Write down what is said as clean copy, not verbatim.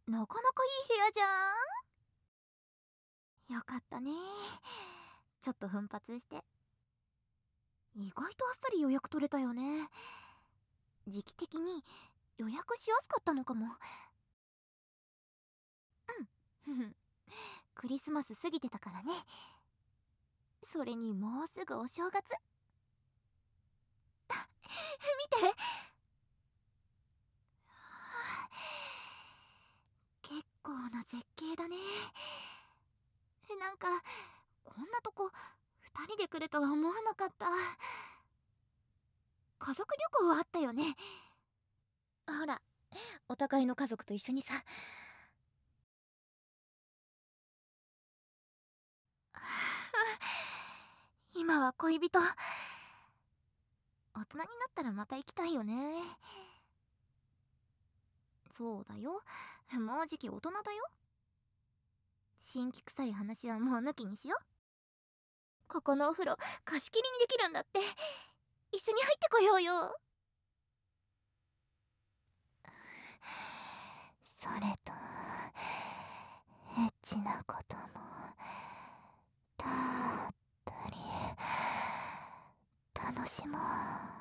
なかなかいい部屋じゃん。よかったね。ちょっと奮発して。意外とあっさり予約取れたよね。時期的に予約しやすかったのかも。うん。クリスマス過ぎてたからね。それにもうすぐお正月。見て。結構な絶景だね。なんかこんなとこ2人で来るとは思わなかった。家族旅行あったよね。ほら、お互いの家族と一緒にさ。今は恋人。大人になったらまた行きたいよね。そうだよ、もうじき大人だよ。新規臭い話はもう抜きにしよう。ここのお風呂貸し切りにできるんだって。一緒に入ってこようよ。それとエッチなこともたっぷり楽しもう。